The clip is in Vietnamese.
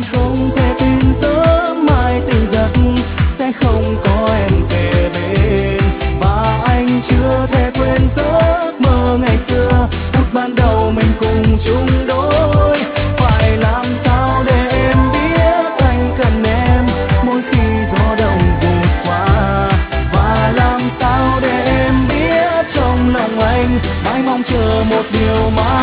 không thể tin sớm mai tỉnh giấc sẽ không có em kề bên, và anh chưa thể quên giấc mơ ngày xưa phút ban đầu mình cùng chung đôi. Phải làm sao để em biết anh cần em mỗi khi gió đông vụt qua, và làm sao để em biết trong lòng anh mãi mong chờ một điều mà